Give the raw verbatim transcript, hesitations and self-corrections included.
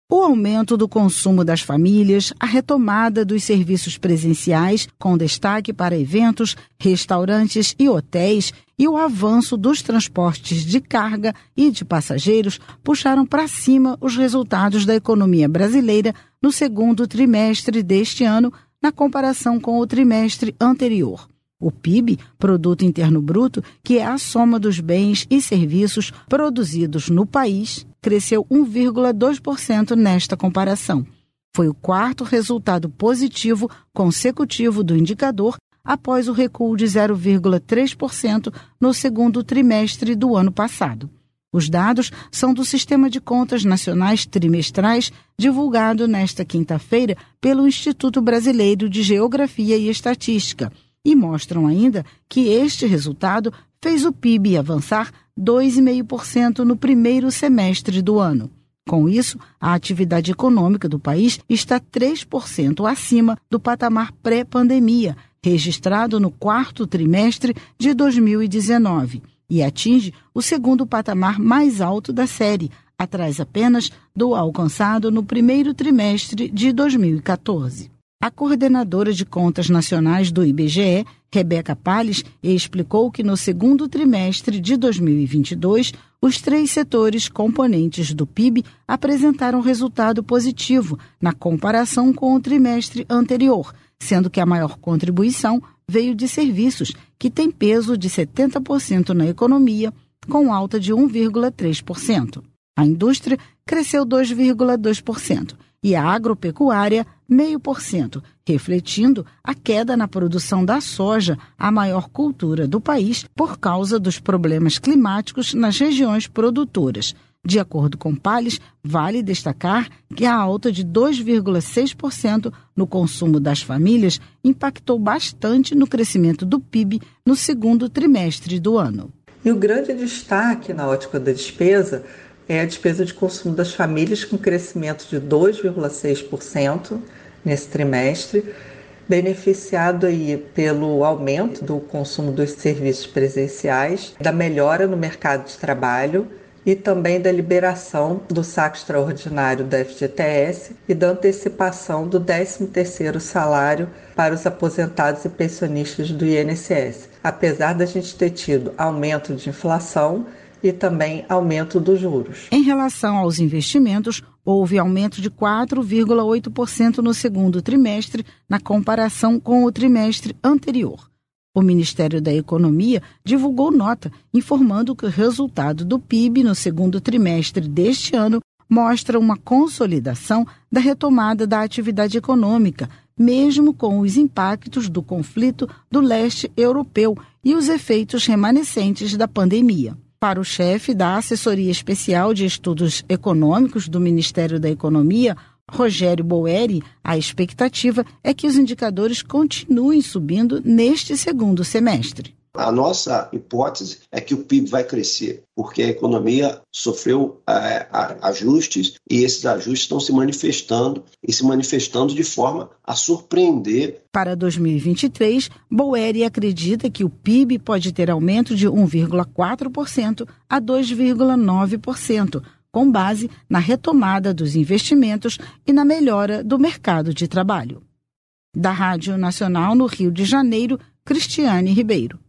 O aumento do consumo das famílias, a retomada dos serviços presenciais, com destaque para eventos, restaurantes e hotéis, e o avanço dos transportes de carga e de passageiros puxaram para cima os resultados da economia brasileira no segundo trimestre deste ano, na comparação com o trimestre anterior. O P I B, Produto Interno Bruto, que é a soma dos bens e serviços produzidos no país, cresceu um vírgula dois por cento nesta comparação. Foi o quarto resultado positivo consecutivo do indicador, após o recuo de zero vírgula três por cento no segundo trimestre do ano passado. Os dados são do Sistema de Contas Nacionais Trimestrais, divulgado nesta quinta-feira pelo Instituto Brasileiro de Geografia e Estatística, e mostram ainda que este resultado fez o P I B avançar dois vírgula cinco por cento no primeiro semestre do ano. Com isso, a atividade econômica do país está três por cento acima do patamar pré-pandemia, registrado no quarto trimestre de dois mil e dezenove, e atinge o segundo patamar mais alto da série, atrás apenas do alcançado no primeiro trimestre de dois mil e quatorze. A coordenadora de contas nacionais do I B G E, Rebeca Palles, explicou que no segundo trimestre de dois mil e vinte e dois, os três setores componentes do P I B apresentaram resultado positivo na comparação com o trimestre anterior, sendo que a maior contribuição veio de serviços, que tem peso de setenta por cento na economia, com alta de um vírgula três por cento. A indústria cresceu dois vírgula dois por cento e a agropecuária zero vírgula cinco por cento, refletindo a queda na produção da soja, a maior cultura do país, por causa dos problemas climáticos nas regiões produtoras. De acordo com Palles, vale destacar que a alta de dois vírgula seis por cento no consumo das famílias impactou bastante no crescimento do P I B no segundo trimestre do ano. E o grande destaque na ótica da despesa é a despesa de consumo das famílias, com crescimento de dois vírgula seis por cento nesse trimestre, beneficiado aí pelo aumento do consumo dos serviços presenciais, da melhora no mercado de trabalho e também da liberação do saque extraordinário da F G T S e da antecipação do décimo terceiro salário para os aposentados e pensionistas do I N S S, apesar da gente ter tido aumento de inflação e também aumento dos juros. Em relação aos investimentos, houve aumento de quatro vírgula oito por cento no segundo trimestre, na comparação com o trimestre anterior. O Ministério da Economia divulgou nota informando que o resultado do P I B no segundo trimestre deste ano mostra uma consolidação da retomada da atividade econômica, mesmo com os impactos do conflito do leste europeu e os efeitos remanescentes da pandemia. Para o chefe da Assessoria Especial de Estudos Econômicos do Ministério da Economia, Rogério Boeri, a expectativa é que os indicadores continuem subindo neste segundo semestre. A nossa hipótese é que o P I B vai crescer, porque a economia sofreu é, ajustes e esses ajustes estão se manifestando e se manifestando de forma a surpreender. Para dois mil e vinte e três, Boeri acredita que o P I B pode ter aumento de um vírgula quatro por cento a dois vírgula nove por cento, com base na retomada dos investimentos e na melhora do mercado de trabalho. Da Rádio Nacional no Rio de Janeiro, Cristiane Ribeiro.